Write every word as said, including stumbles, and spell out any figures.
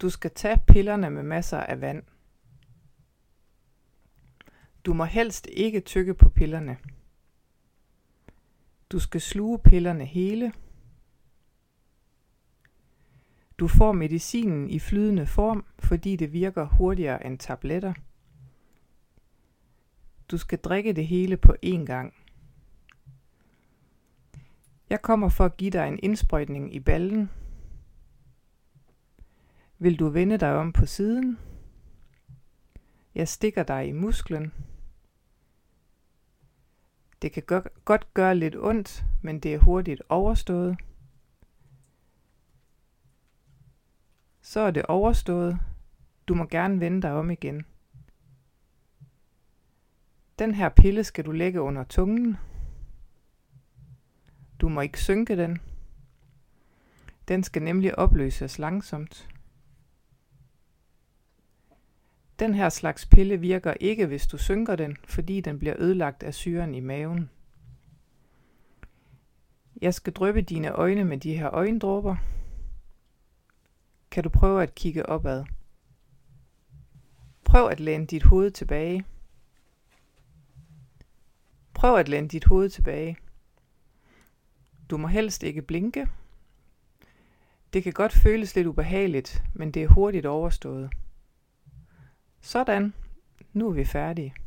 Du skal tage pillerne med masser af vand. Du må helst ikke tygge på pillerne. Du skal sluge pillerne hele. Du får medicinen i flydende form, fordi det virker hurtigere end tabletter. Du skal drikke det hele på én gang. Jeg kommer for at give dig en indsprøjtning i ballen. Vil du vende dig om på siden? Jeg stikker dig i musklen. Det kan godt gøre lidt ondt, men det er hurtigt overstået. Så er det overstået. Du må gerne vende dig om igen. Den her pille skal du lægge under tungen. Du må ikke synke den. Den skal nemlig opløses langsomt. Den her slags pille virker ikke, hvis du synker den, fordi den bliver ødelagt af syren i maven. Jeg skal dryppe dine øjne med de her øjendråber. Kan du prøve at kigge opad? Prøv at læne dit hoved tilbage. Prøv at læne dit hoved tilbage. Du må helst ikke blinke. Det kan godt føles lidt ubehageligt, men det er hurtigt overstået. Sådan, nu er vi færdige.